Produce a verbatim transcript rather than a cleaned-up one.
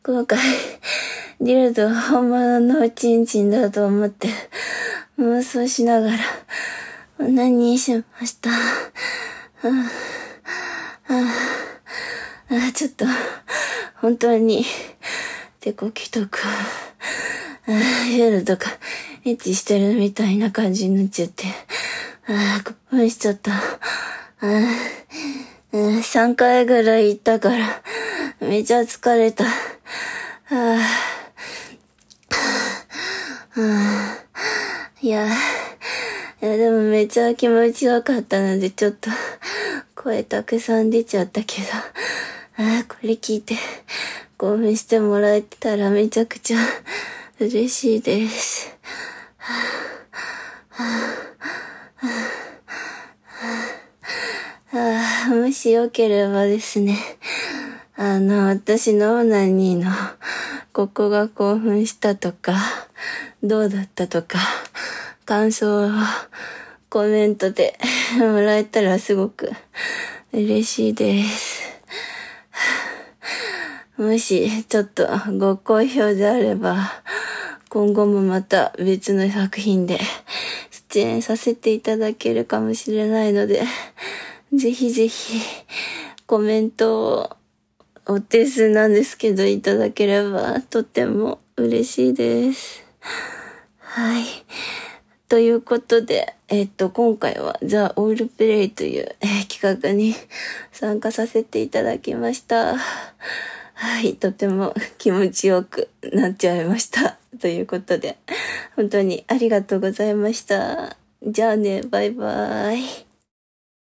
今回、ディルド本物のおちんちんだと思って妄想しながら、何しました。ああ、ちょっと、本当に、手こきとか、夜とか、エッチしてるみたいな感じになっちゃって、ああ、興奮しちゃった。あさんかいぐらい行ったから、めちゃ疲れた。あああいや、いやでもめっちゃ気持ちよかったので、ちょっと声たくさん出ちゃったけど、あこれ聞いて興奮してもらえたらめちゃくちゃ嬉しいです。はあはあはあ、もしよければですね、あの、私のオナニーのここが興奮したとか、どうだったとか、感想をコメントでもらえたらすごく嬉しいです。もしちょっとご好評であれば、今後もまた別の作品で出演させていただけるかもしれないので、ぜひぜひコメントをお手数なんですけどいただければとっても嬉しいです。はい。ということで、えっと、今回はザ・オールプレイという、えー、企画に参加させていただきました。はい。とても気持ちよくなっちゃいました。ということで、本当にありがとうございました。じゃあね、バイバイ。